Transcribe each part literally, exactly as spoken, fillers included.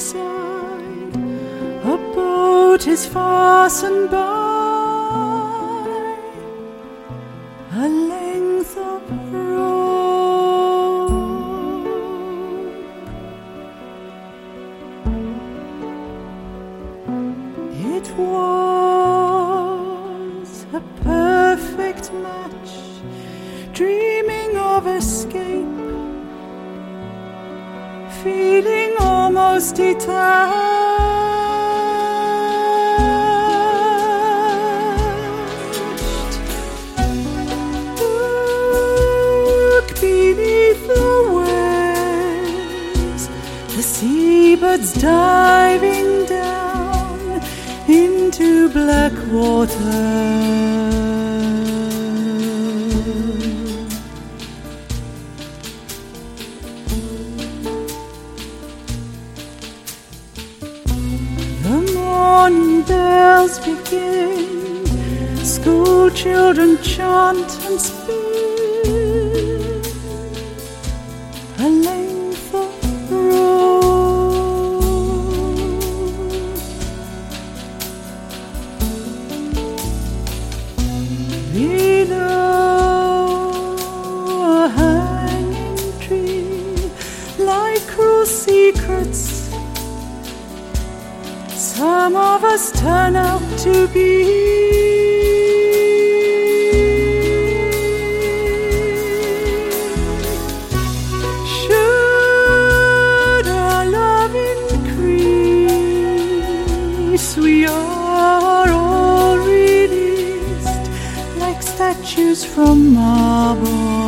side, a boat is fastened by a length of rope. It was a perfect match, dreaming of escape, feeling almost detached. Look beneath the waves, the seabirds diving down into black water. The morning bells begin, school children chant and spin a length of road. Below a hanging tree lie cruel secrets some of us turn out to be. Should our love increase, we are all released like statues from marble.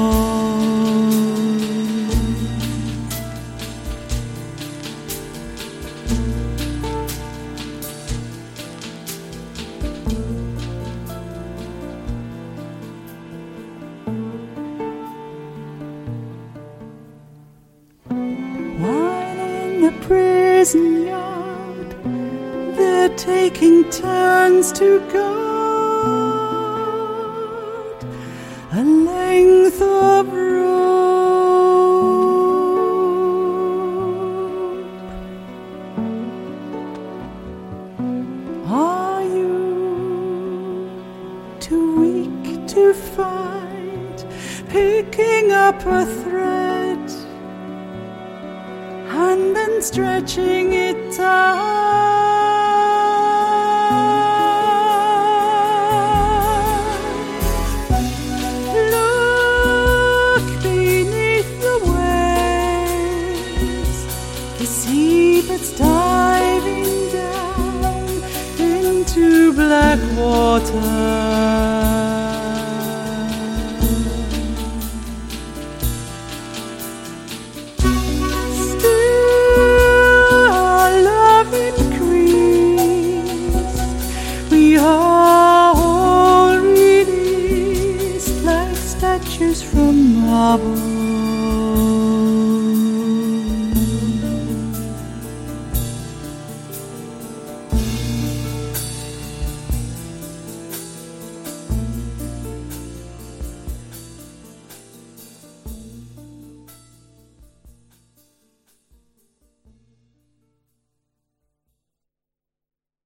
The prison yard, they're taking turns to guard a length of rope. Are you too weak to fight, picking up a thread and then stretching it tight? Look beneath the waves, the seabirds diving down into black water. From marble.